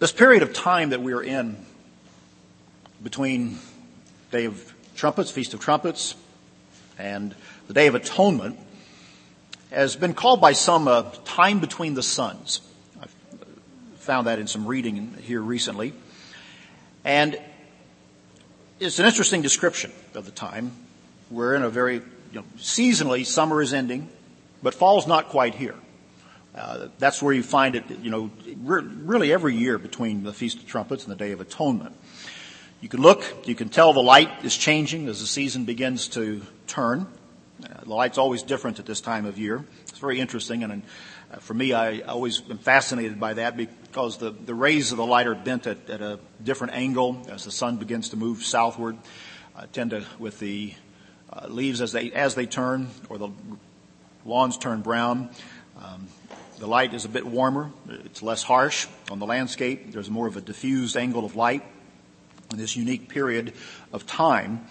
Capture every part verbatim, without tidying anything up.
This period of time that we are in between Day of Trumpets, Feast of Trumpets, and the Day of Atonement has been called by some a time between the suns. I've found that in some reading here recently. And it's an interesting description of the time. We're in a very, you know, seasonally, summer is ending, but fall's not quite here. Uh, that's where you find it, you know, re- really every year between the Feast of Trumpets and the Day of Atonement. You can look, you can tell the light is changing as the season begins to turn. Uh, the light's always different at this time of year. It's very interesting, and uh, for me, I always am fascinated by that because the, the rays of the light are bent at, at a different angle as the sun begins to move southward. Uh, tend to, with the uh, leaves as they as they turn, or the lawns turn brown. Um, the light is a bit warmer. It's less harsh on the landscape. There's more of a diffused angle of light in this unique period of time.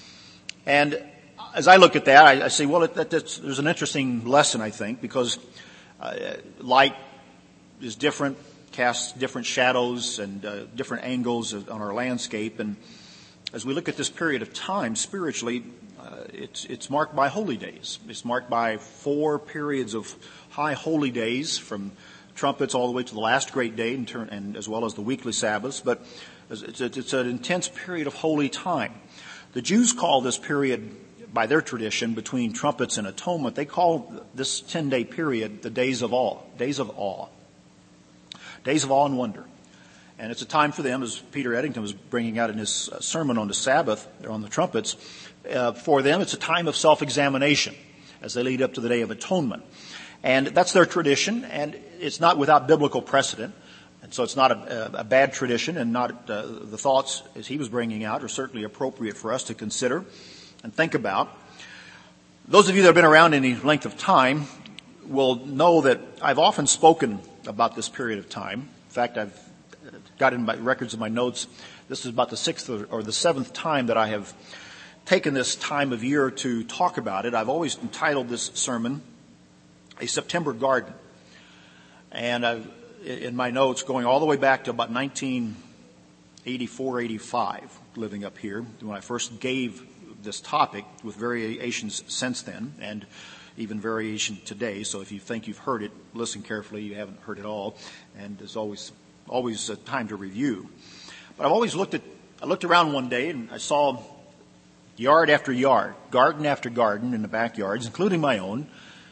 And as I look at that, I, I say, well, it, that, that's, there's an interesting lesson, I think, because uh, light is different, casts different shadows and uh, different angles on our landscape. And as we look at this period of time, spiritually, uh, it's, it's marked by holy days. It's marked by four periods of high holy days, from trumpets all the way to the last great day, and, turn, and as well as the weekly Sabbaths. But it's, a, it's an intense period of holy time. The Jews call this period, by their tradition, between trumpets and atonement, they call this ten-day period the days of awe, days of awe, days of awe and wonder. And it's a time for them, as Peter Eddington was bringing out in his sermon on the Sabbath, or on the trumpets, uh, for them it's a time of self-examination as they lead up to the Day of Atonement. And that's their tradition, and it's not without biblical precedent. And so it's not a, a bad tradition, and not uh, the thoughts, as he was bringing out, are certainly appropriate for us to consider and think about. Those of you that have been around any length of time will know that I've often spoken about this period of time. In fact, I've got in my records of my notes, this is about the sixth or the seventh time that I have taken this time of year to talk about it. I've always entitled this sermon, A September Garden. And I've, in my notes, going all the way back to about nineteen eighty-four, eighty-five, living up here, when I first gave this topic, with variations since then, and even variation today. So if you think you've heard it, listen carefully. You haven't heard it all, and there's always always a time to review. But I've always looked at, I looked around one day and I saw yard after yard, garden after garden in the backyards, including my own,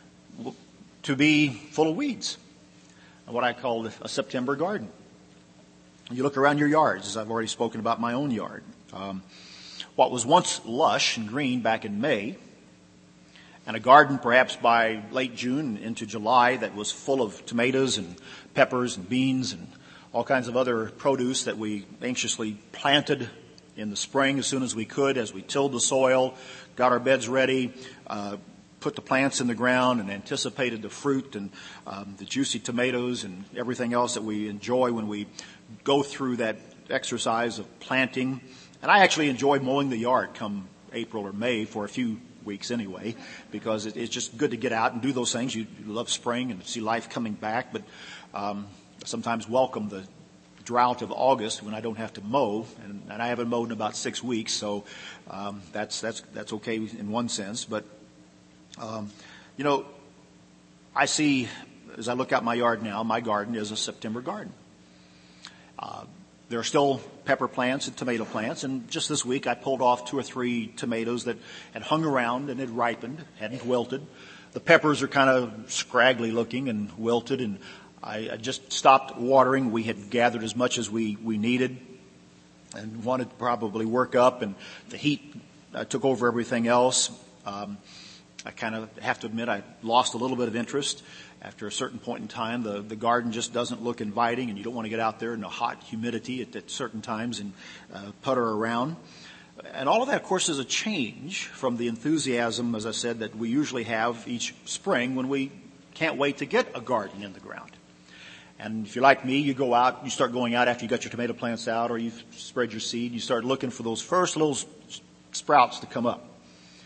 to be full of weeds. What I call a September garden. You look around your yards, as I've already spoken about my own yard. Um, what was once lush and green back in May, and a garden perhaps by late June into July that was full of tomatoes and peppers and beans and all kinds of other produce that we anxiously planted in the spring as soon as we could, as we tilled the soil, got our beds ready, uh, put the plants in the ground, and anticipated the fruit and um, the juicy tomatoes and everything else that we enjoy when we go through that exercise of planting. And I actually enjoy mowing the yard come April or May for a few weeks anyway, because it, it's just good to get out and do those things. You, you love spring and see life coming back, but um, sometimes welcome the drought of August when I don't have to mow, and, and I haven't mowed in about six weeks, so um, that's that's that's okay in one sense. But um, you know, I see, as I look out my yard now, my garden is a September garden. Uh, there are still pepper plants and tomato plants, and just this week I pulled off two or three tomatoes that had hung around and had ripened, hadn't wilted. The peppers are kind of scraggly looking and wilted, and I, I just stopped watering. We had gathered as much as we, we needed and wanted to probably work up, and the heat uh, took over everything else. Um, I kind of have to admit I lost a little bit of interest. After a certain point in time, the, the garden just doesn't look inviting, and you don't want to get out there in the hot humidity at, at certain times and uh, putter around. And all of that, of course, is a change from the enthusiasm, as I said, that we usually have each spring when we can't wait to get a garden in the ground. And if you're like me, you go out, you start going out after you got your tomato plants out, or you've spread your seed, you start looking for those first little sprouts to come up.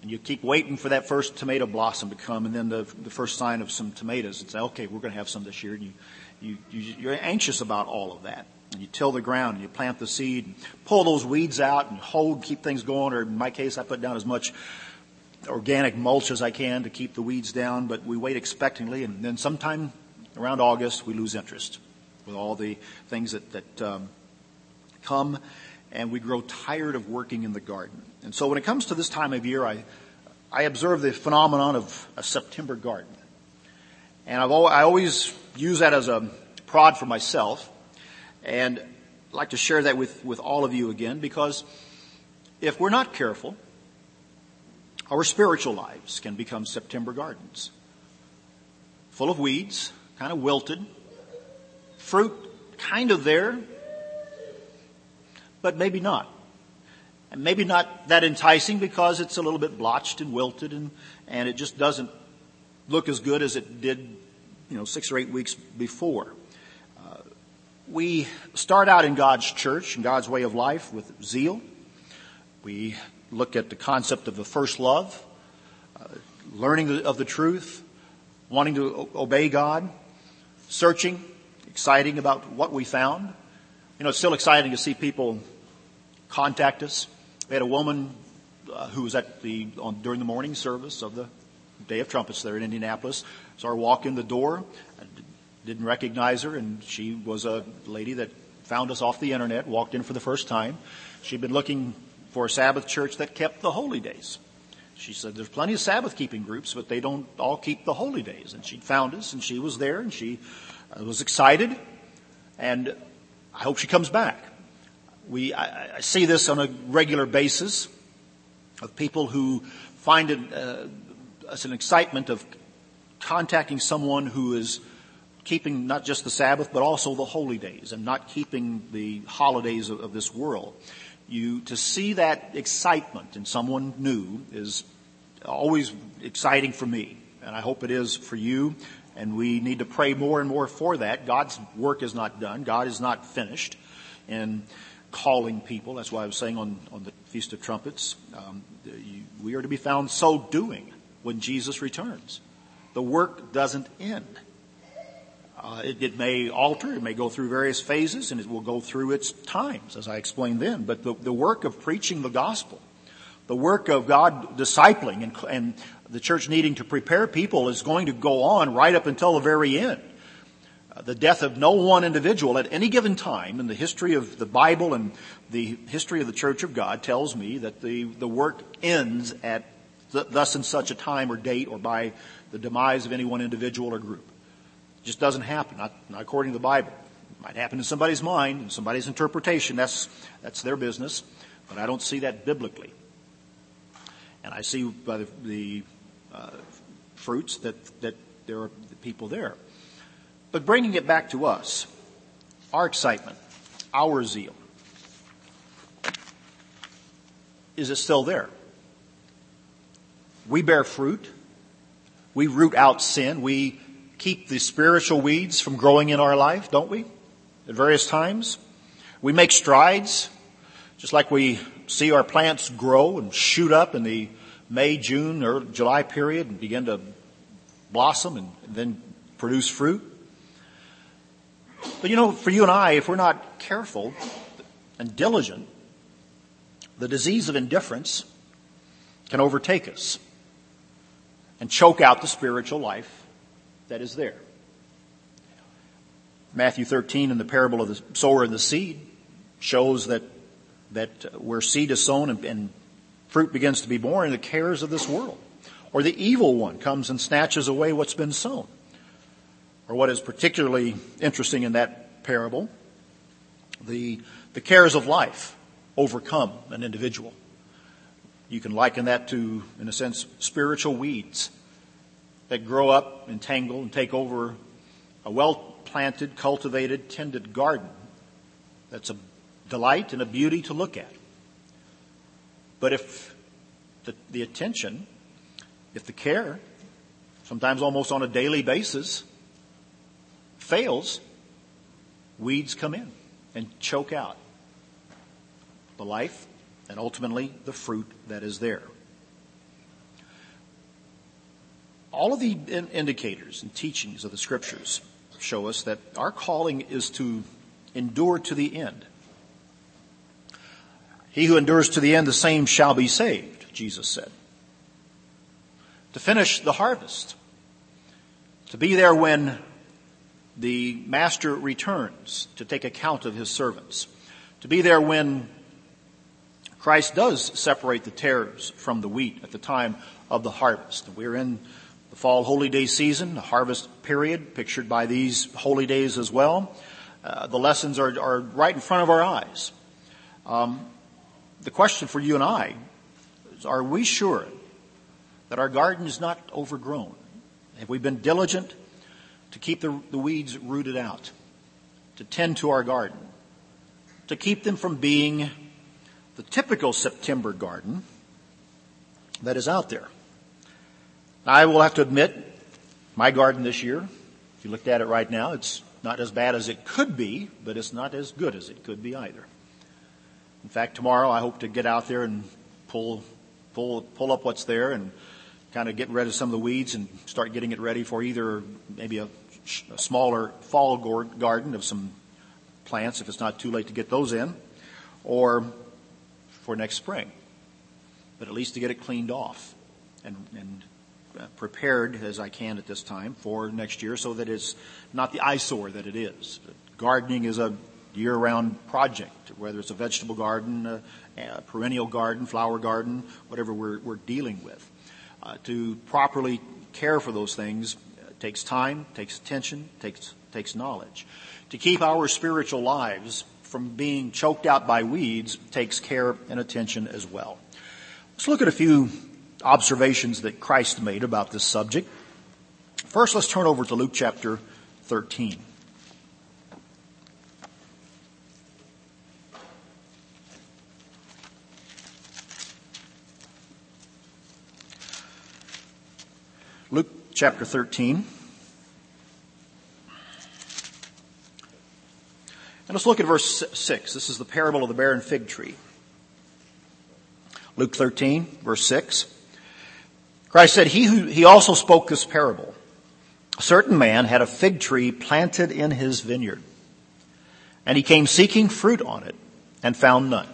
And you keep waiting for that first tomato blossom to come, and then the, the first sign of some tomatoes, and say, okay, we're going to have some this year. And you, you, you, you're anxious about all of that. And you till the ground, and you plant the seed, and pull those weeds out, and hold, keep things going. Or in my case, I put down as much organic mulch as I can to keep the weeds down. But we wait expectantly, and then sometime around August, we lose interest with all the things that, that um, come, and we grow tired of working in the garden. And so when it comes to this time of year, I, I observe the phenomenon of a September garden. And I've al- I always use that as a prod for myself. And I'd like to share that with, with all of you again, because if we're not careful, our spiritual lives can become September gardens. Full of weeds, kind of wilted, fruit kind of there, but maybe not. And maybe not that enticing because it's a little bit blotched and wilted, and, and it just doesn't look as good as it did, you know, six or eight weeks before. Uh, we start out in God's church and God's way of life with zeal. We look at the concept of the first love, uh, learning of the truth, wanting to obey God, searching, exciting about what we found. You know, it's still exciting to see people contact us. We had a woman uh, who was at the on, during the morning service of the Day of Trumpets there in Indianapolis. Saw her walk in the door, didn't recognize her, and she was a lady that found us off the internet, walked in for the first time. She'd been looking for a Sabbath church that kept the holy days. She said there's plenty of Sabbath keeping groups, but they don't all keep the holy days. And she'd found us, and she was there, and she uh, was excited, and I hope she comes back. We, I, I see this on a regular basis of people who find it uh, as an excitement of contacting someone who is keeping not just the Sabbath, but also the holy days and not keeping the holidays of, of this world. You, to see that excitement in someone new is always exciting for me, and I hope it is for you. And we need to pray more and more for that. God's work is not done. God is not finished in calling people. That's why I was saying on, on the Feast of Trumpets, um, you, we are to be found so doing when Jesus returns. The work doesn't end. Uh, it, it may alter, it may go through various phases, and it will go through its times, as I explained then. But the, the work of preaching the gospel, the work of God discipling and, and the church needing to prepare people is going to go on right up until the very end. Uh, the death of no one individual at any given time in the history of the Bible and the history of the Church of God tells me that the, the work ends at th- thus and such a time or date or by the demise of any one individual or group. It just doesn't happen, not, not according to the Bible. It might happen in somebody's mind, in somebody's interpretation. That's, that's their business. But I don't see that biblically. And I see by the, the uh, fruits that, that there are people there. But bringing it back to us, our excitement, our zeal, is it still there? We bear fruit. We root out sin. We keep the spiritual weeds from growing in our life, don't we? At various times. We make strides, just like we see our plants grow and shoot up in the May, June, or July period and begin to blossom and then produce fruit. But you know, for you and I, if we're not careful and diligent, the disease of indifference can overtake us and choke out the spiritual life that is there. Matthew thirteen in the parable of the sower and the seed shows that that where seed is sown and, and fruit begins to be born, the cares of this world, or the evil one comes and snatches away what's been sown. Or what is particularly interesting in that parable, the the cares of life overcome an individual. You can liken that to, in a sense, spiritual weeds that grow up, entangle, and take over a well-planted, cultivated, tended garden. That's a delight and a beauty to look at. But if the, the attention, if the care, sometimes almost on a daily basis, fails, weeds come in and choke out the life and ultimately the fruit that is there. all of the in- indicators and teachings of the Scriptures show us that our calling is to endure to the end. He who endures to the end, the same shall be saved, Jesus said. To finish the harvest. To be there when the master returns to take account of his servants. To be there when Christ does separate the tares from the wheat at the time of the harvest. We're in the fall holy day season, the harvest period, pictured by these holy days as well. Uh, the lessons are, are right in front of our eyes. Um, the question for you and I is, are we sure that our garden is not overgrown? Have we been diligent to keep the, the weeds rooted out, to tend to our garden, to keep them from being the typical September garden that is out there? I will have to admit, my garden this year, if you looked at it right now, it's not as bad as it could be, but it's not as good as it could be either. In fact, tomorrow I hope to get out there and pull, pull, pull up what's there and kind of get rid of some of the weeds and start getting it ready for either maybe a, a smaller fall garden of some plants, if it's not too late to get those in, or for next spring. But at least to get it cleaned off and, and prepared as I can at this time for next year, so that it's not the eyesore that it is. Gardening is a year-round project, whether it's a vegetable garden, a, a perennial garden, flower garden, whatever we're, we're dealing with. Uh, to properly care for those things uh, takes time, takes attention, takes takes knowledge. To keep our spiritual lives from being choked out by weeds takes care and attention as well. Let's look at a few observations that Christ made about this subject. First, let's turn over to Luke chapter thirteen. Luke chapter thirteen. And let's look at verse six. This is the parable of the barren fig tree. Luke thirteen, verse six. Christ said, he, who, he also spoke this parable. A certain man had a fig tree planted in his vineyard, and he came seeking fruit on it and found none.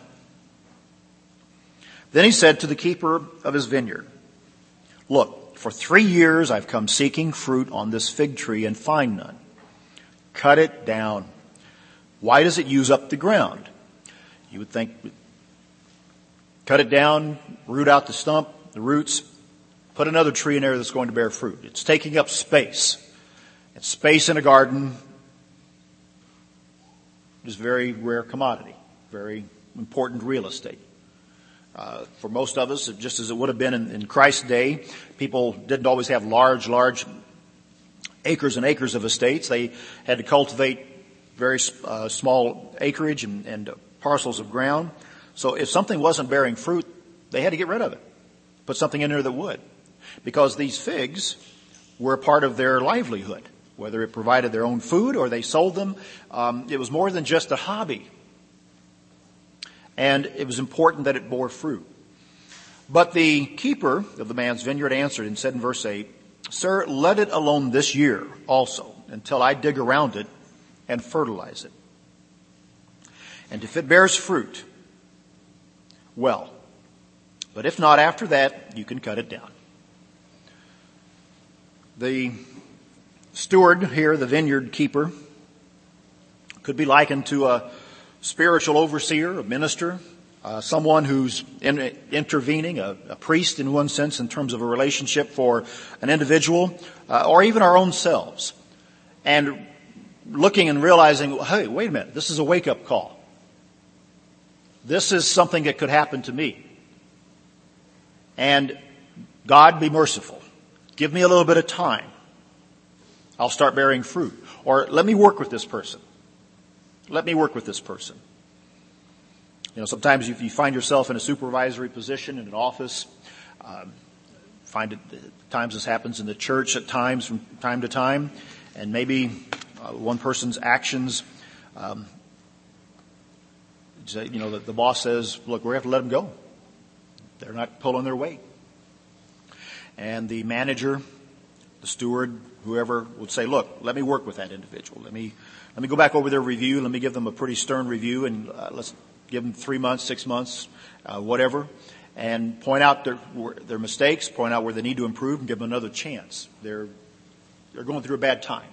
Then he said to the keeper of his vineyard, look, for three years I've come seeking fruit on this fig tree and find none. Cut it down. Why does it use up the ground? You would think, cut it down, root out the stump, the roots, put another tree in there that's going to bear fruit. It's taking up space. And space in a garden is a very rare commodity, very important real estate. Uh, for most of us, just as it would have been in, in Christ's day, people didn't always have large, large acres and acres of estates. They had to cultivate very uh, small acreage and, and parcels of ground. So if something wasn't bearing fruit, they had to get rid of it. Put something in there that would. Because these figs were a part of their livelihood. Whether it provided their own food or they sold them, um, it was more than just a hobby. And it was important that it bore fruit. But the keeper of the man's vineyard answered and said in verse eight, Sir, let it alone this year also, until I dig around it and fertilize it. And if it bears fruit, well. But if not, after that, you can cut it down. The steward here, the vineyard keeper, could be likened to a spiritual overseer, a minister, uh, someone who's in, intervening, a, a priest in one sense in terms of a relationship for an individual, uh, or even our own selves. And looking and realizing, hey, wait a minute, this is a wake-up call. This is something that could happen to me. And God, be merciful. Give me a little bit of time. I'll start bearing fruit. Or let me work with this person. Let me work with this person. You know, sometimes if you find yourself in a supervisory position in an office, um, find it, at times this happens in the church at times from time to time, and maybe uh, one person's actions, um, you know, the, the boss says, look, we have to let them go. They're not pulling their weight. And the manager the steward, whoever, would say, look, let me work with that individual. Let me, let me go back over their review. Let me give them a pretty stern review, and uh, let's give them three months, six months, uh, whatever, and point out their, their mistakes, point out where they need to improve, and give them another chance. They're, they're going through a bad time.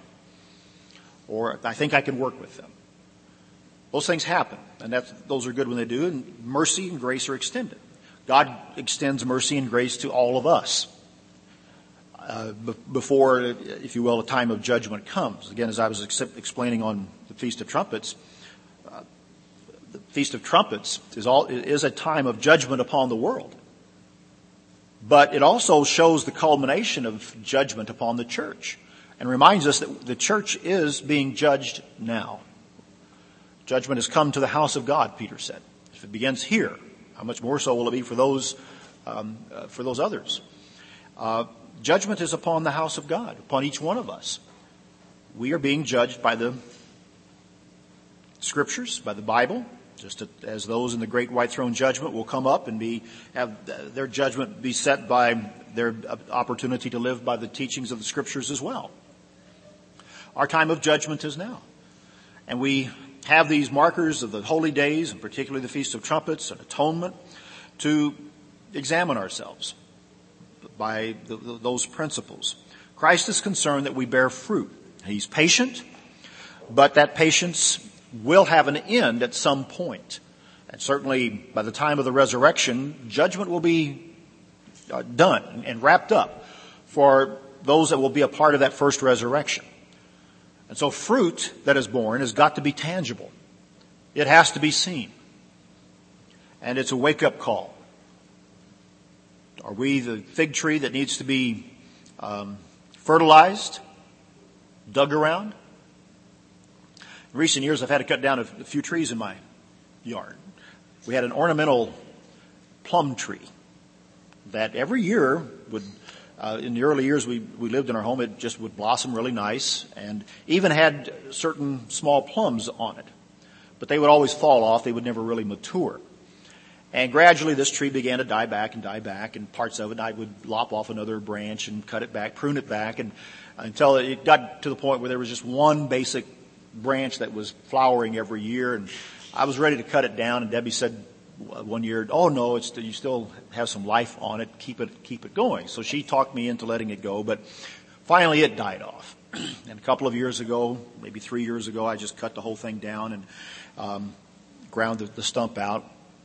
Or I think I can work with them. Those things happen, and that's, those are good when they do, and mercy and grace are extended. God extends mercy and grace to all of us uh, b- before, if you will, a time of judgment comes. Again, as I was ex- explaining on the Feast of Trumpets, uh, the Feast of Trumpets is, all, is a time of judgment upon the world. But it also shows the culmination of judgment upon the church and reminds us that the church is being judged now. Judgment has come to the house of God, Peter said. If it begins here, how much more so will it be for those um, uh, for those others? Uh, judgment is upon the house of God, upon each one of us. We are being judged by the Scriptures, by the Bible, just as those in the great white throne judgment will come up and be have their judgment be set by their opportunity to live by the teachings of the Scriptures as well. Our time of judgment is now, and we have these markers of the holy days, and particularly the Feast of Trumpets and Atonement, to examine ourselves by the, the, those principles. Christ is concerned that we bear fruit. He's patient, but that patience will have an end at some point. And certainly by the time of the resurrection, judgment will be uh, done and wrapped up for those that will be a part of that first resurrection. And so fruit that is born has got to be tangible. It has to be seen. And it's a wake-up call. Are we the fig tree that needs to be um, fertilized, dug around? In recent years, I've had to cut down a, a few trees in my yard. We had an ornamental plum tree that every year would Uh, in the early years we, we lived in our home, it just would blossom really nice and even had certain small plums on it. But they would always fall off. They would never really mature. And gradually this tree began to die back and die back, and parts of it I would lop off another branch and cut it back, prune it back, and until it got to the point where there was just one basic branch that was flowering every year. And I was ready to cut it down, and Debbie said one year, oh no, it's, you still have some life on it. Keep it, keep it going. So she talked me into letting it go, but finally it died off. And a couple of years ago, maybe three years ago, I just cut the whole thing down and um, ground the, the stump out,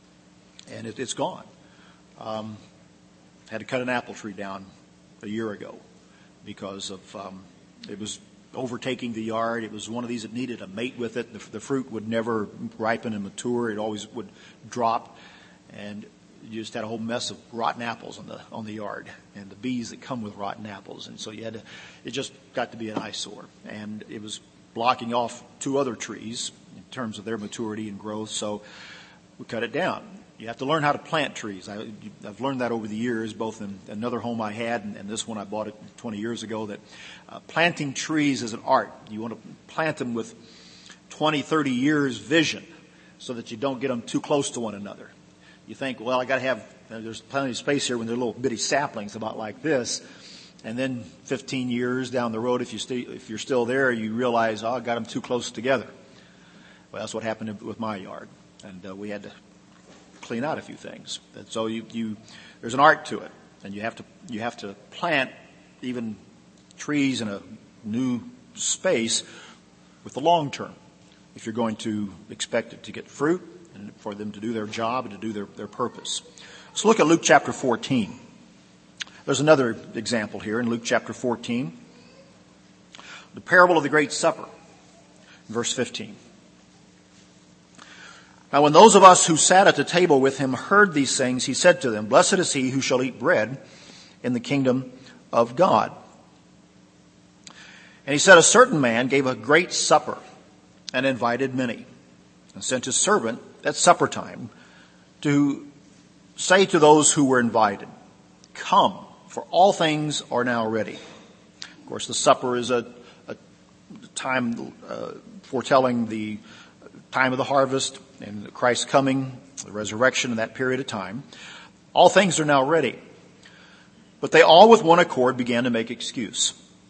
and it, it's gone. Um, had to cut an apple tree down a year ago because of um, it was overtaking the yard. It was one of these that needed a mate with it. The, the fruit would never ripen and mature. It always would drop, and you just had a whole mess of rotten apples on the on the yard, and the bees that come with rotten apples. And so you had to, it just got to be an eyesore, and it was blocking off two other trees in terms of their maturity and growth. So we cut it down. You have to learn how to plant trees. I, I've learned that over the years, both in another home I had and, and this one I bought it twenty years ago, that uh, planting trees is an art. You want to plant them with twenty, thirty years vision so that you don't get them too close to one another. You think, well, I got to have, uh, there's plenty of space here when they're little bitty saplings about like this. And then fifteen years down the road, if, you stay, if you're still there, you realize, oh, I got them too close together. Well, that's what happened with my yard. And uh, we had to clean out a few things. And so you, you, there's an art to it, and you have to, you have to plant even trees in a new space with the long term if you're going to expect it to get fruit and for them to do their job and to do their, their purpose. Let's look at Luke chapter fourteen. There's another example here in Luke chapter fourteen. The parable of the Great Supper, verse fifteen. Now when those of us who sat at the table with him heard these things, he said to them, Blessed is he who shall eat bread in the kingdom of God. And he said, A certain man gave a great supper and invited many, and sent his servant at supper time to say to those who were invited, Come, for all things are now ready. Of course, the supper is a, a time uh, foretelling the time of the harvest and Christ's coming, the resurrection in that period of time. All things are now ready. But they all with one accord began to make excuse.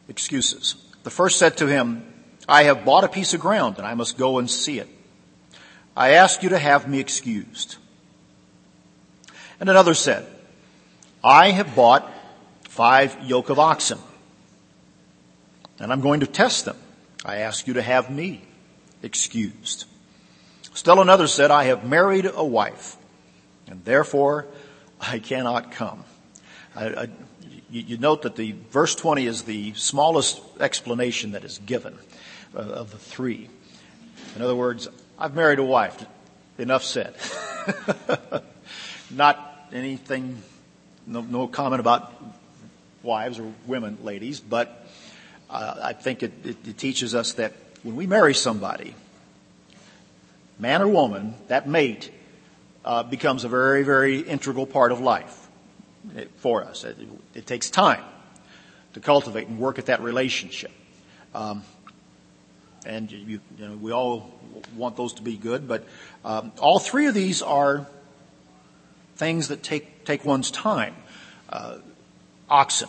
excuses. The first said to him, I have bought a piece of ground and I must go and see it. I ask you to have me excused. And another said, I have bought five yoke of oxen and I'm going to test them. I ask you to have me excused. Still another said, I have married a wife and therefore I cannot come. I, I, you, you note that the verse twenty is the smallest explanation that is given uh, of the three. In other words, I've married a wife. Enough said. Not anything, no, no comment about wives or women, ladies, but uh, I think it, it, it teaches us that when we marry somebody, man or woman, that mate uh, becomes a very, very integral part of life for us. It, it takes time to cultivate and work at that relationship. Um, and you, you know, we all want those to be good, but um, all three of these are things that take take one's time. Uh, oxen.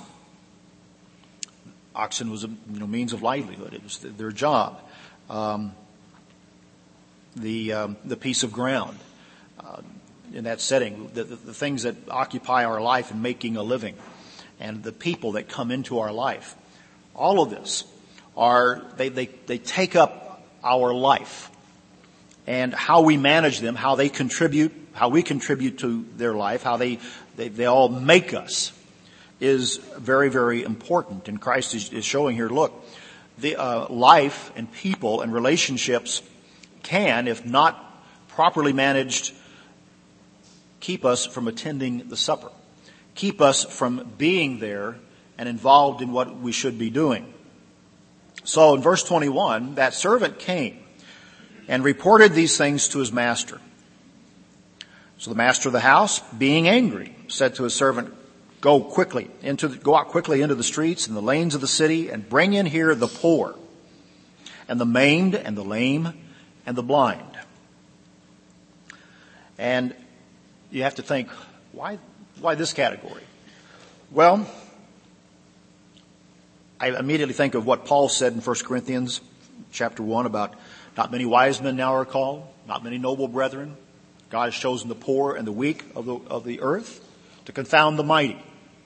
Oxen was a you know, means of livelihood. It was their job. Um, the um, the piece of ground uh, in that setting, the, the, the things that occupy our life in making a living, and the people that come into our life. All of this are they they, they take up our life, and how we manage them, how they contribute, how we contribute to their life, how they they, they all make us, is very, very important. And Christ is, is showing here, look, the uh, life and people and relationships can, if not properly managed, keep us from attending the supper, keep us from being there and involved in what we should be doing. So in verse twenty-one, that servant came and reported these things to his master. So the master of the house, being angry, said to his servant, Go quickly into the, go out quickly into the streets and the lanes of the city and bring in here the poor and the maimed and the lame and the blind. And you have to think, why, why this category? Well, I immediately think of what Paul said in First Corinthians chapter one about not many wise men now are called, not many noble brethren. God has chosen the poor and the weak of the, of the earth to confound the mighty.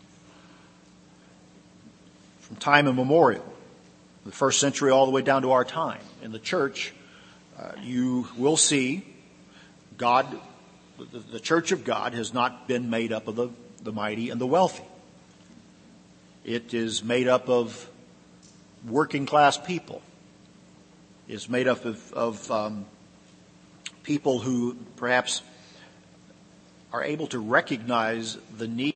From time immemorial, the first century all the way down to our time, in the church, uh, you will see God, the, the church of God has not been made up of the, the mighty and the wealthy. It is made up of working class people. It's made up of, of um, people who perhaps are able to recognize the need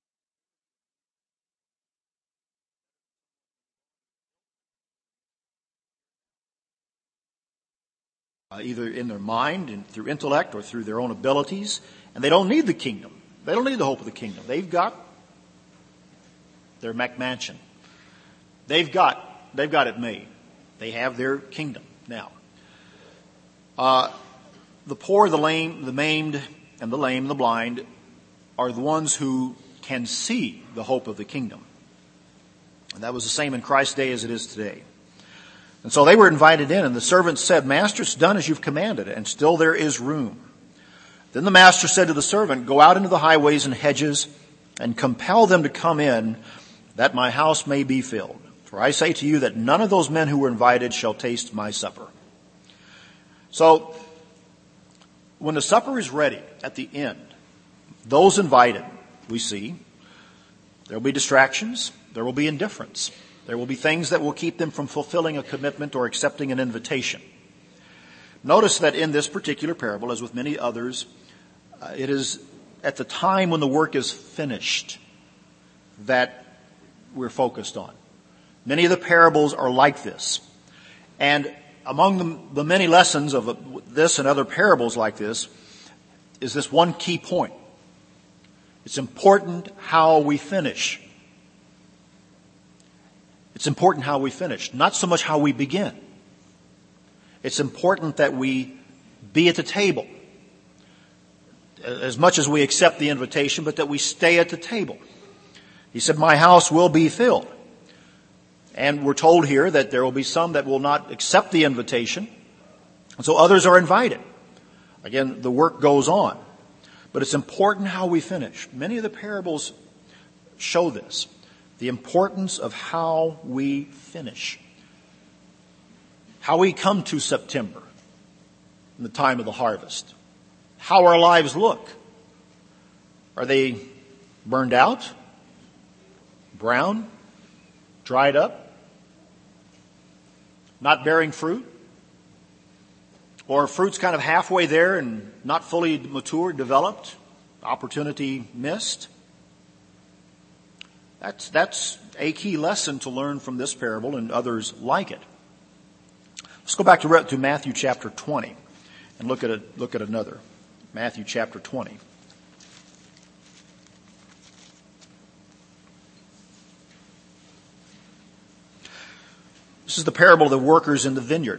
uh, either in their mind and through intellect or through their own abilities, and they don't need the kingdom. They don't need the hope of the kingdom. They've got their McMansion. They've got they've got it made. They have their kingdom now. Uh, the poor, the lame, the maimed, and the lame, the blind, are the ones who can see the hope of the kingdom. And that was the same in Christ's day as it is today. And so they were invited in, and the servant said, Master, it's done as you've commanded, and still there is room. Then the master said to the servant, Go out into the highways and hedges, and compel them to come in, that my house may be filled. For I say to you that none of those men who were invited shall taste my supper. So, when the supper is ready at the end, those invited, we see, there will be distractions, there will be indifference, there will be things that will keep them from fulfilling a commitment or accepting an invitation. Notice that in this particular parable, as with many others, uh, it is at the time when the work is finished that we're focused on. Many of the parables are like this. And among the, the many lessons of this and other parables like this is this one key point. It's important how we finish. It's important how we finish, not so much how we begin. It's important that we be at the table as much as we accept the invitation, but that we stay at the table. He said, my house will be filled. And we're told here that there will be some that will not accept the invitation. And so others are invited. Again, the work goes on. But it's important how we finish. Many of the parables show this. The importance of how we finish. How we come to September, in the time of the harvest. How our lives look. Are they burned out? Brown? Dried up? Not bearing fruit? Or fruit's kind of halfway there and not fully mature, developed? Opportunity missed? That's, that's a key lesson to learn from this parable and others like it. Let's go back to, to Matthew chapter twenty and look at a, look at another. Matthew chapter twenty. This is the parable of the workers in the vineyard.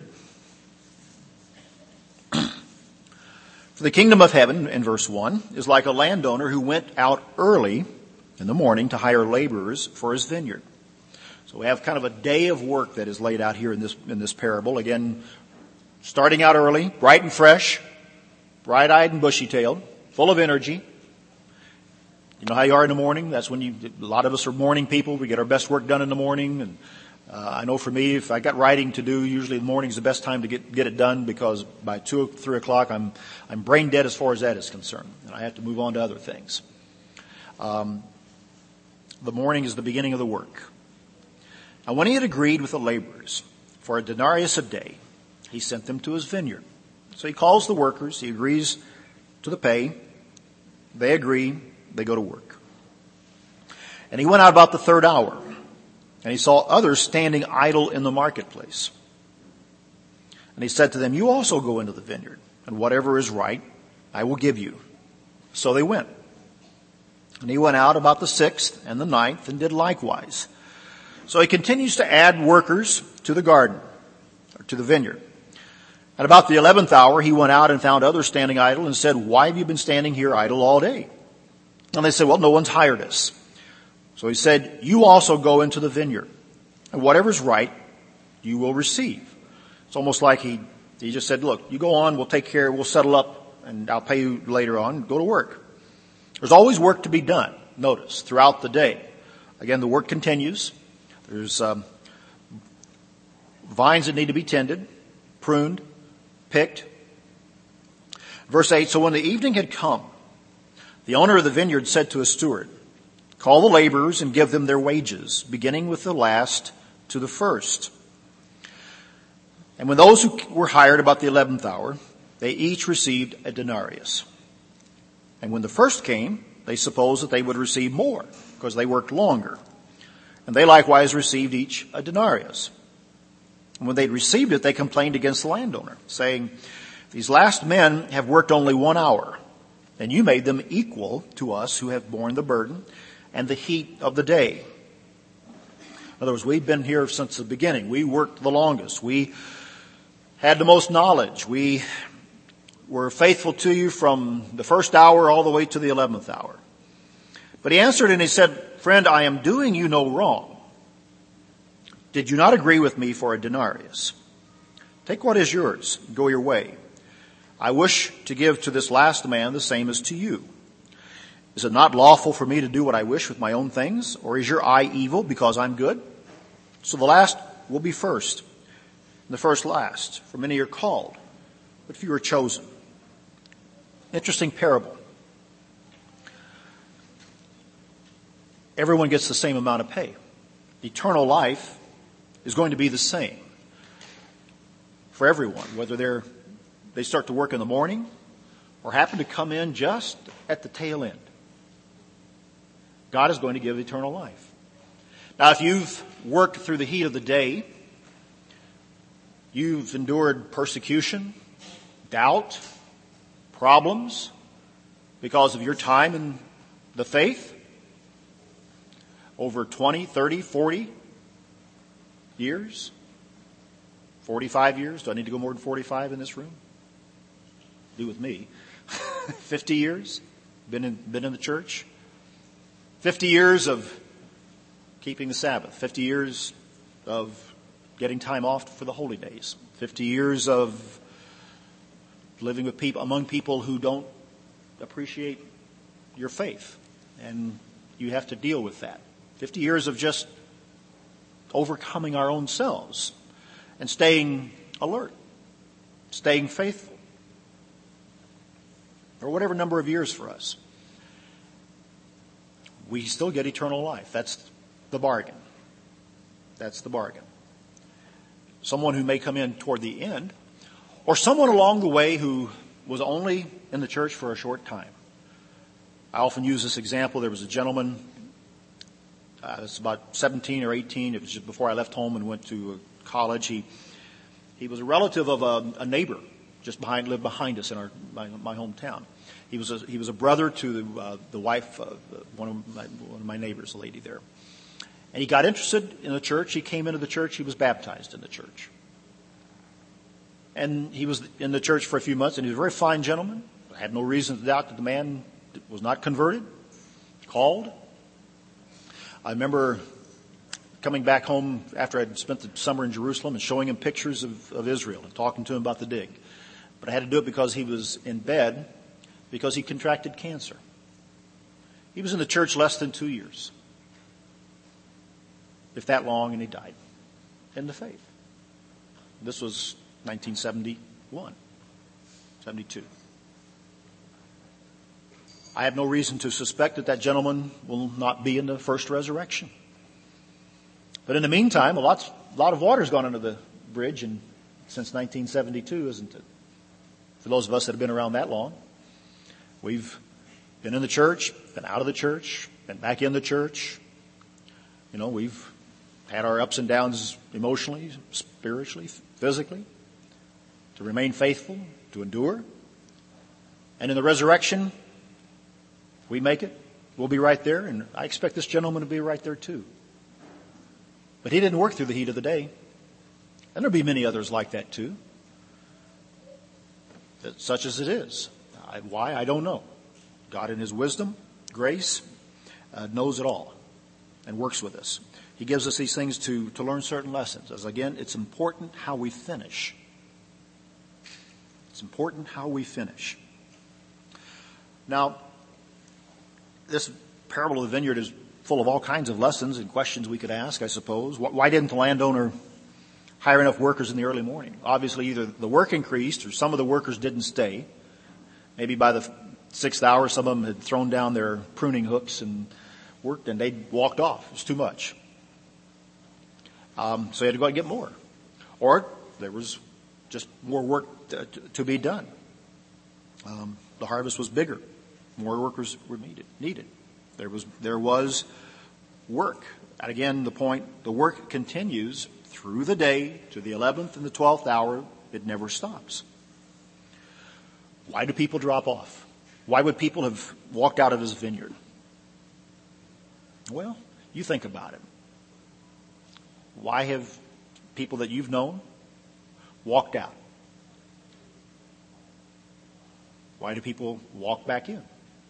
For the kingdom of heaven, in verse one, is like a landowner who went out early in the morning to hire laborers for his vineyard. So we have kind of a day of work that is laid out here in this, in this parable. Again, starting out early, bright and fresh, bright-eyed and bushy-tailed, full of energy. You know how you are in the morning? That's when you, a lot of us are morning people. We get our best work done in the morning. And uh, I know for me, if I got writing to do, usually the morning is the best time to get, get it done because by two, three o'clock, I'm, I'm brain dead as far as that is concerned. And I have to move on to other things. Um, the morning is the beginning of the work. Now, when he had agreed with the laborers for a denarius a day, he sent them to his vineyard. So he calls the workers. He agrees to the pay. They agree. They go to work. And he went out about the third hour, and he saw others standing idle in the marketplace. And he said to them, "You also go into the vineyard, and whatever is right, I will give you." So they went. And he went out about the sixth and the ninth and did likewise. So he continues to add workers to the garden, or to the vineyard. At about the eleventh hour, he went out and found others standing idle and said, "Why have you been standing here idle all day?" And they said, "Well, no one's hired us." So he said, "You also go into the vineyard, and whatever's right, you will receive." It's almost like he, he just said, "Look, you go on, we'll take care, we'll settle up, and I'll pay you later on. Go to work." There's always work to be done, notice, throughout the day. Again, the work continues. There's um, vines that need to be tended, pruned, picked. Verse eight, so when the evening had come, the owner of the vineyard said to his steward, "Call the laborers and give them their wages, beginning with the last to the first." And when those who were hired about the eleventh hour, they each received a denarius. And when the first came, they supposed that they would receive more, because they worked longer. And they likewise received each a denarius. And when they'd received it, they complained against the landowner, saying, "These last men have worked only one hour, and you made them equal to us who have borne the burden and the heat of the day." In other words, we've been here since the beginning. We worked the longest. We had the most knowledge. We were faithful to you from the first hour all the way to the eleventh hour. But he answered and he said, "Friend, I am doing you no wrong. Did you not agree with me for a denarius? Take what is yours, and go your way. I wish to give to this last man the same as to you. Is it not lawful for me to do what I wish with my own things? Or is your eye evil because I'm good? So the last will be first, and the first last. For many are called, but few are chosen." Interesting parable. Everyone gets the same amount of pay. Eternal life is going to be the same for everyone, whether they're they start to work in the morning or happen to come in just at the tail end. God is going to give eternal life. Now, if you've worked through the heat of the day, you've endured persecution, doubt, problems because of your time in the faith, over twenty, thirty, forty years, forty-five years. Do I need to go more than forty-five in this room? Do with me. fifty years, been in, been in the church. fifty years of keeping the Sabbath. fifty years of getting time off for the holy days. fifty years of living with people, among people who don't appreciate your faith. And you have to deal with that. fifty years of just overcoming our own selves and staying alert, staying faithful, or whatever number of years for us. We still get eternal life. That's the bargain. That's the bargain. Someone who may come in toward the end, or someone along the way who was only in the church for a short time. I often use this example. There was a gentleman, uh, it's about seventeen or eighteen. It was just before I left home and went to college. He he was a relative of a, a neighbor just behind, lived behind us in our my, my hometown. He was a, he was a brother to the, uh, the wife of one of my, one of my neighbors, a lady there. And he got interested in the church. He came into the church. He was baptized in the church. And he was in the church for a few months, and he was a very fine gentleman. I had no reason to doubt that the man was not converted, called. I remember coming back home after I'd spent the summer in Jerusalem and showing him pictures of, of Israel and talking to him about the dig. But I had to do it because he was in bed because he contracted cancer. He was in the church less than two years, if that long, and he died in the faith. This was nineteen seventy-one, seventy-two. I have no reason to suspect that that gentleman will not be in the first resurrection. But in the meantime, a lot, a lot of water's gone under the bridge in, since nineteen seventy-two, isn't it? For those of us that have been around that long. We've been in the church, been out of the church, been back in the church. You know, we've had our ups and downs emotionally, spiritually, physically, to remain faithful, to endure. And in the resurrection, we make it. We'll be right there, and I expect this gentleman to be right there too. But he didn't work through the heat of the day. And there'll be many others like that too. That, such as it is. I, why? I don't know. God in His wisdom, grace, uh, knows it all and works with us. He gives us these things to, to learn certain lessons. As again, it's important how we finish. It's important how we finish. Now, this parable of the vineyard is full of all kinds of lessons and questions we could ask, I suppose. Why didn't the landowner hire enough workers in the early morning? Obviously, either the work increased or some of the workers didn't stay. Maybe by the sixth hour, some of them had thrown down their pruning hooks and worked, and they walked off. It was too much. Um, so he had to go out and get more. Or there was just more work to, to be done. Um, the harvest was bigger. More workers were needed. Needed. There was there was work. And again, the point, the work continues through the day to the eleventh and the twelfth hour. It never stops. Why do people drop off? Why would people have walked out of His vineyard? Well, you think about it. Why have people that you've known walked out? Why do people walk back in?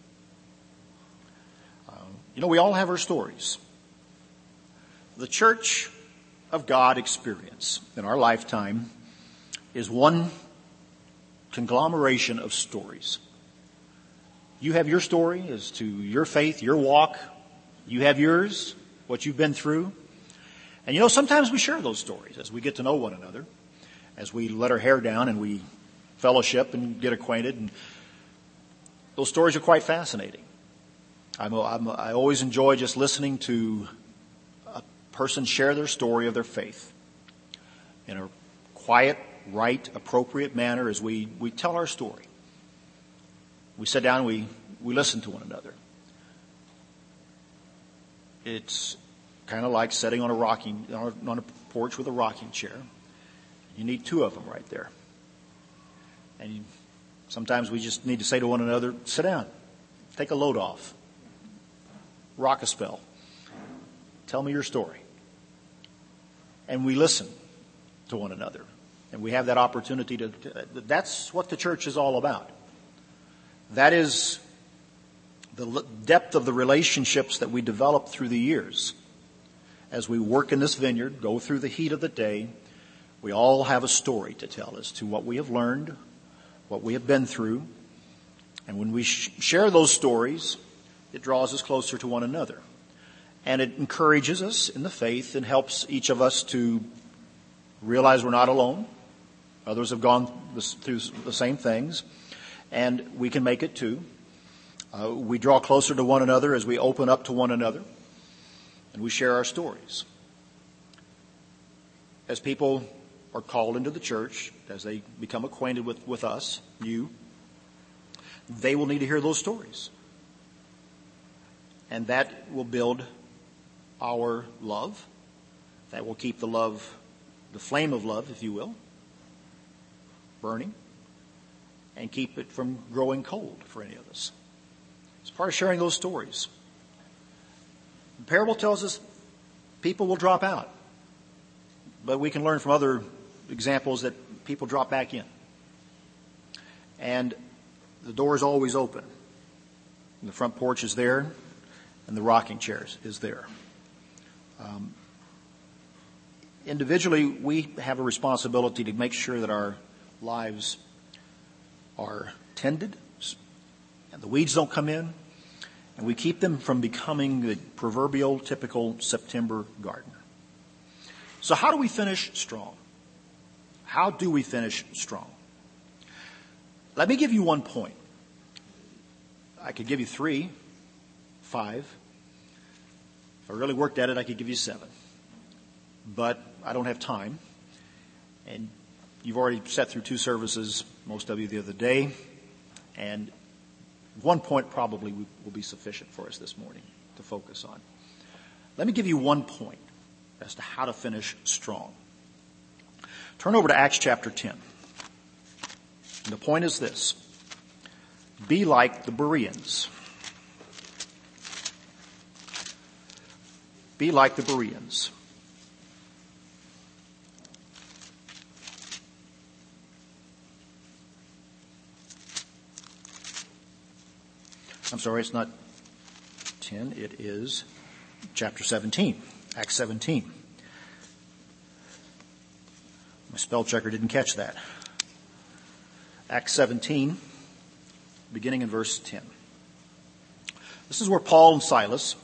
Um, you know, we all have our stories. The Church of God experience in our lifetime is one conglomeration of stories. You have your story as to your faith, your walk. You have yours, what you've been through. And you know, sometimes we share those stories as we get to know one another, as we let our hair down and we fellowship and get acquainted. And those stories are quite fascinating. I'm, I'm, I always enjoy just listening to a person share their story of their faith in a quiet, right, appropriate manner as we, we tell our story. We sit down and we, we listen to one another. It's kind of like sitting on a rocking, on a porch with a rocking chair. You need two of them right there. And you, sometimes we just need to say to one another, sit down, take a load off, rock a spell, tell me your story. And we listen to one another. And we have that opportunity to, to that's what the church is all about. That is the depth of the relationships that we develop through the years. as we work in this vineyard, go through the heat of the day, we all have a story to tell as to what we have learned, what we have been through. And when we sh- share those stories, it draws us closer to one another. And it encourages us in the faith and helps each of us to realize we're not alone. Others have gone this, through the same things, and we can make it too. Uh, we draw closer to one another as we open up to one another, and we share our stories. As people are called into the church, as they become acquainted with, with us, you, they will need to hear those stories. And that will build our love. That will keep the love, the flame of love, if you will, burning, and keep it from growing cold for any of us. It's part of sharing those stories. The parable tells us people will drop out, but we can learn from other examples that people drop back in. And the door is always open. The front porch is there, and the rocking chairs is there. Um, individually, we have a responsibility to make sure that our lives are tended and the weeds don't come in, and we keep them from becoming the proverbial typical September garden. So how do we finish strong? How do we finish strong? Let me give you one point. I could give you three, five. If I really worked at it, I could give you seven. But I don't have time. And you've already sat through two services, most of you the other day. And one point probably will be sufficient for us this morning to focus on. Let me give you one point as to how to finish strong. Turn over to Acts chapter ten. And the point is this: be like the Bereans. Be like the Bereans. I'm sorry, it's not ten, it is chapter seventeen, Acts seventeen. My spell checker didn't catch that. Acts seventeen, beginning in verse ten. This is where Paul and Silas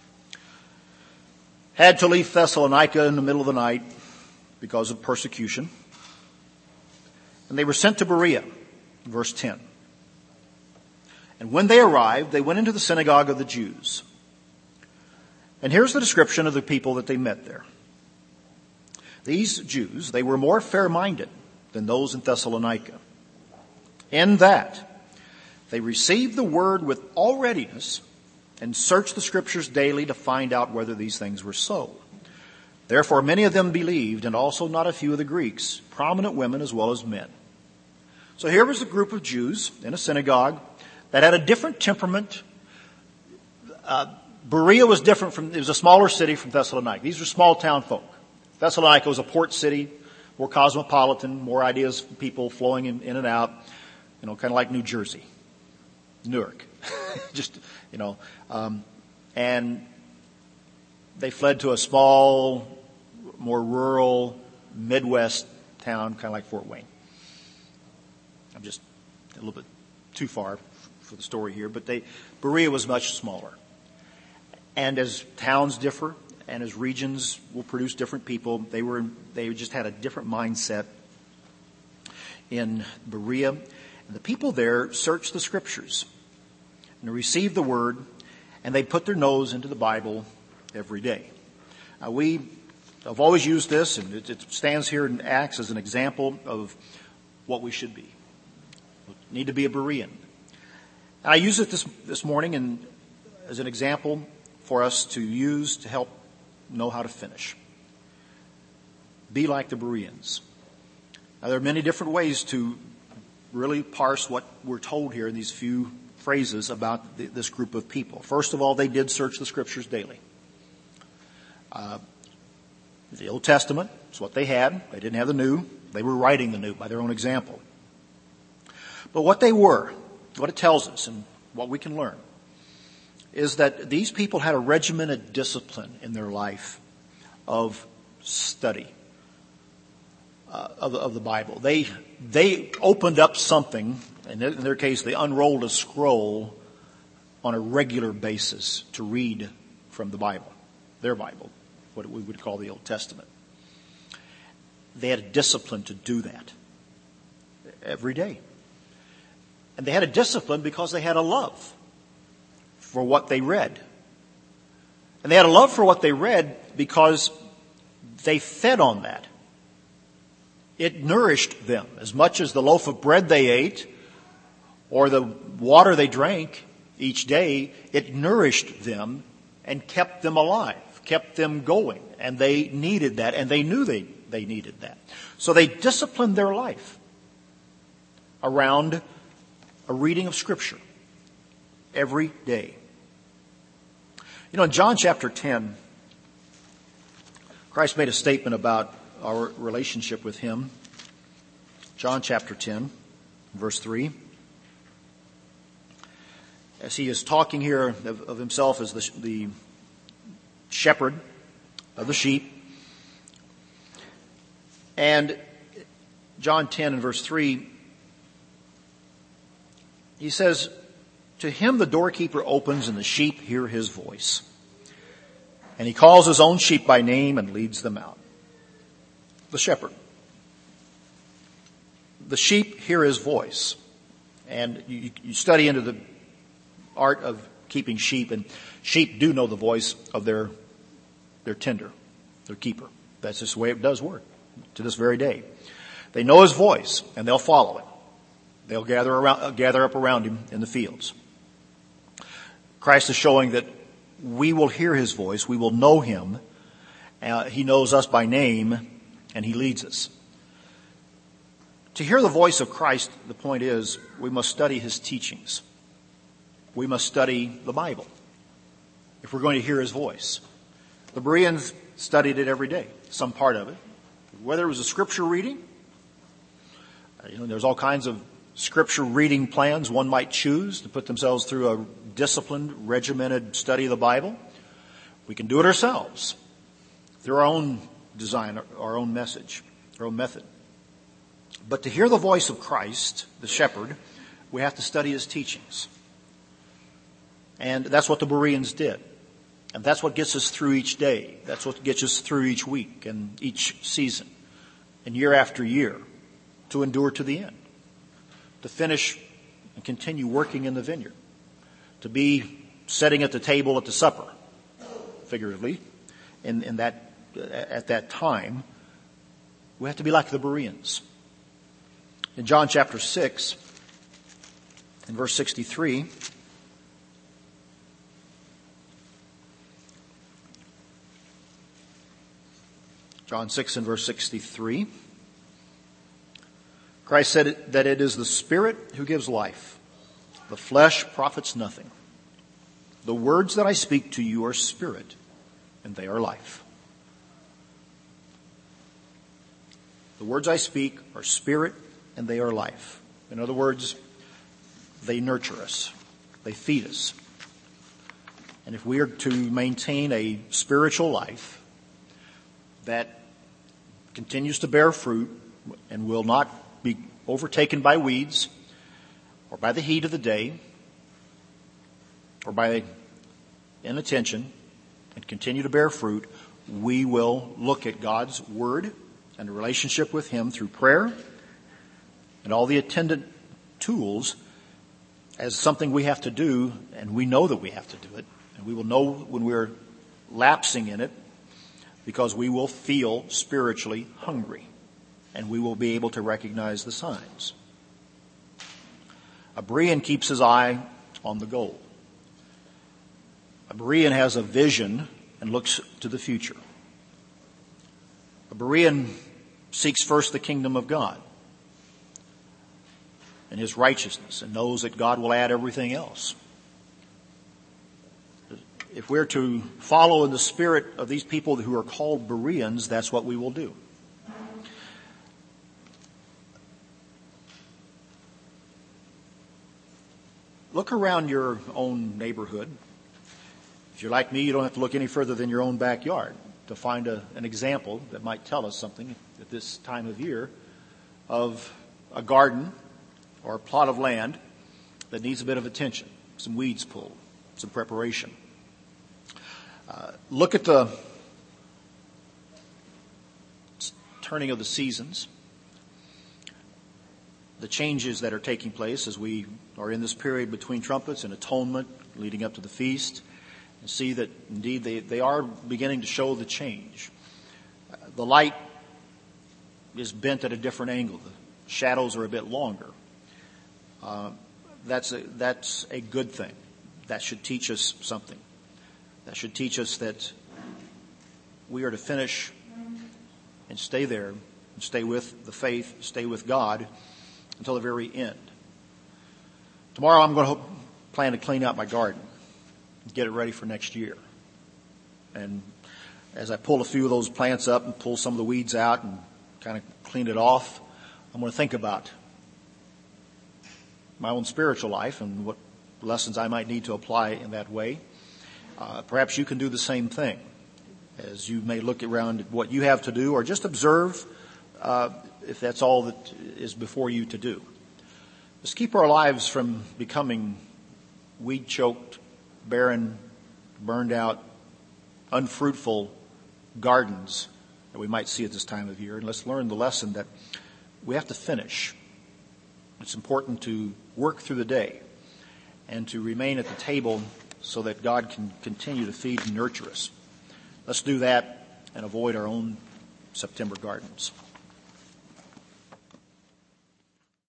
had to leave Thessalonica in the middle of the night because of persecution. And they were sent to Berea, verse ten. And when they arrived, they went into the synagogue of the Jews. And here's the description of the people that they met there. These Jews, they were more fair-minded than those in Thessalonica, in that they received the word with all readiness and searched the scriptures daily to find out whether these things were so. Therefore, many of them believed, and also not a few of the Greeks, prominent women as well as men. So here was a group of Jews in a synagogue that had a different temperament. Uh, Berea was different from, it was a smaller city from Thessalonica. These were small town folk. Thessalonica was a port city, more cosmopolitan, more ideas, people flowing in, in and out, you know, kind of like New Jersey, Newark. Just, you know, um, and they fled to a small, more rural, Midwest town, kind of like Fort Wayne. I'm just a little bit too far for the story here, but they, Berea was much smaller. And as towns differ, and as regions will produce different people, they were, they just had a different mindset in Berea. And the people there searched the scriptures and received the word, and they put their nose into the Bible every day. Now we have always used this, and it, it stands here in Acts as an example of what we should be. We need to be a Berean. And I use it this, this morning and as an example for us to use to help know how to finish. Be like the Bereans. Now, there are many different ways to really parse what we're told here in these few phrases about the, this group of people. First of all, they did search the scriptures daily. Uh, the Old Testament is what they had. They didn't have the New. They were writing the New by their own example. But what they were, what it tells us and what we can learn, is that these people had a regimented discipline in their life of study uh, of, the, of the Bible. They they opened up something, and in their case, they unrolled a scroll on a regular basis to read from the Bible, their Bible, what we would call the Old Testament. They had a discipline to do that every day. And they had a discipline because they had a love for what they read. And they had a love for what they read because they fed on that. It nourished them as much as the loaf of bread they ate or the water they drank each day. It nourished them and kept them alive, kept them going. And they needed that, and they knew they, they needed that. So they disciplined their life around a reading of Scripture every day. You know, in John chapter ten, Christ made a statement about our relationship with Him. John chapter ten, verse three. As He is talking here of, of Himself as the, the shepherd of the sheep. And John ten and verse three, He says, "To him the doorkeeper opens and the sheep hear his voice. And he calls his own sheep by name and leads them out." The shepherd. The sheep hear his voice. And you, you study into the art of keeping sheep, and sheep do know the voice of their, their tender, their keeper. That's just the way it does work to this very day. They know his voice and they'll follow him. They'll gather around, uh, gather up around him in the fields. Christ is showing that we will hear his voice, we will know him. Uh, he knows us by name, and he leads us. To hear the voice of Christ, the point is, we must study his teachings. We must study the Bible if we're going to hear his voice. The Bereans studied it every day, some part of it. Whether it was a scripture reading, you know, there's all kinds of scripture reading plans one might choose to put themselves through a disciplined, regimented study of the Bible. We can do it ourselves through our own design, our own message, our own method. But to hear the voice of Christ, the shepherd, we have to study his teachings. And that's what the Bereans did. And that's what gets us through each day. That's what gets us through each week and each season and year after year to endure to the end. To finish and continue working in the vineyard. To be sitting at the table at the supper, figuratively, in, in that, at that time. We have to be like the Bereans. In John chapter six, in verse sixty-three, John six and verse sixty-three, Christ said that it is the Spirit who gives life. The flesh profits nothing. The words that I speak to you are spirit, and they are life. The words I speak are spirit, and they are life. In other words, they nurture us. They feed us. And if we are to maintain a spiritual life that continues to bear fruit and will not be overtaken by weeds or by the heat of the day or by inattention, and continue to bear fruit, we will look at God's Word and a relationship with Him through prayer and all the attendant tools as something we have to do, and we know that we have to do it, and we will know when we're lapsing in it because we will feel spiritually hungry, and we will be able to recognize the signs. A Berean keeps his eye on the goal. A Berean has a vision and looks to the future. A Berean seeks first the kingdom of God and his righteousness and knows that God will add everything else. If we're to follow in the spirit of these people who are called Bereans, that's what we will do. Look around your own neighborhood. If you're like me, you don't have to look any further than your own backyard. to find a, an example that might tell us something at this time of year of a garden or a plot of land that needs a bit of attention, some weeds pulled, some preparation. Uh, look at the turning of the seasons, the changes that are taking place as we are in this period between trumpets and atonement leading up to the feast, and see that indeed they, they are beginning to show the change. Uh, the light is bent at a different angle. The shadows are a bit longer. Uh, that's a, that's a good thing. That should teach us something. That should teach us that we are to finish and stay there, and stay with the faith, stay with God until the very end. Tomorrow I'm going to plan to clean out my garden, get it ready for next year. And as I pull a few of those plants up and pull some of the weeds out and kind of clean it off, I'm going to think about my own spiritual life and what lessons I might need to apply in that way. Uh, perhaps you can do the same thing as you may look around at what you have to do, or just observe uh, if that's all that is before you to do. Just keep our lives from becoming weed-choked, barren, burned out, unfruitful gardens that we might see at this time of year. And let's learn the lesson that we have to finish. It's important to work through the day and to remain at the table so that God can continue to feed and nurture us. Let's do that and avoid our own September gardens.